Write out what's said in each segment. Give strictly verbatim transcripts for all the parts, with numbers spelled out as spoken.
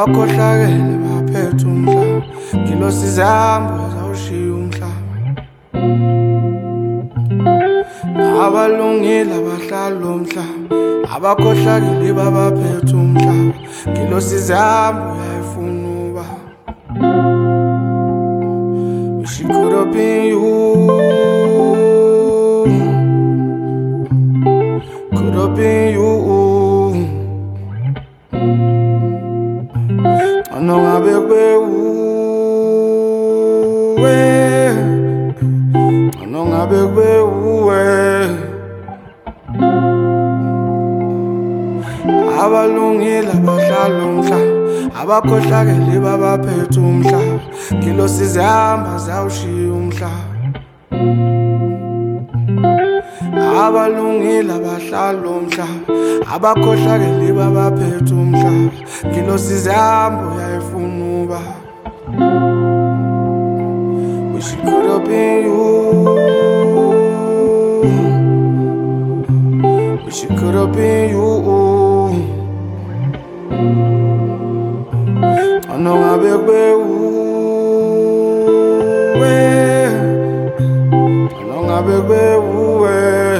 abakhohlakele baphethe umhlaba ngilosize hambo zawushiya umhlaba abalungile abahlali umhlaba abakhohlakele babaphethe umhlaba ngilosize hambo yayifuna uba she could have been you, could have been you. Anongabe kwewe, anongabe kwewe. Abalungile abahlali umhlaba abakhohlakele babaphethe umhlaba ngilosize hamba zawushiya umhlaba abalungile abahlali umhlaba abakhohlakele babaphethe umhlaba ngilosize hamba yayifuna uba wish it could have been you, wish it could have been you. Anongabe kwewe, anongabe kwewe.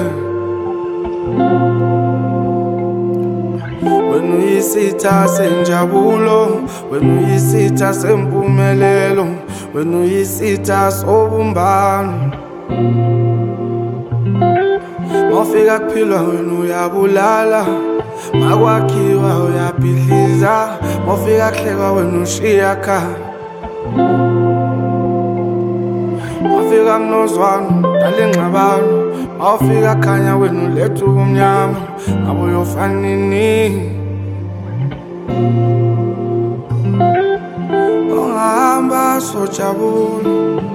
Wena uyisitha senjabulo, wena uyisitha sempumelelo, wena uyisitha sobumbano. Mawufika kuphilwa wena uyabulala, makwakhiwa uyabhidliza, mawufika kuhlekwa wena ushiya khaya. Mawufika kunozwano dala ingxabano, mawufika khanya wena uletha ubumnyama ngabe uyofana nini. Ungahamba sojabula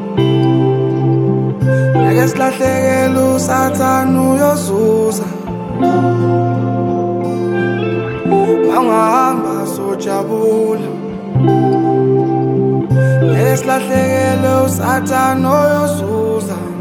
ngeke silahlekele usathane uyozuza. Ungahamba sojabula ngeke silahlekele usathane uyozuza.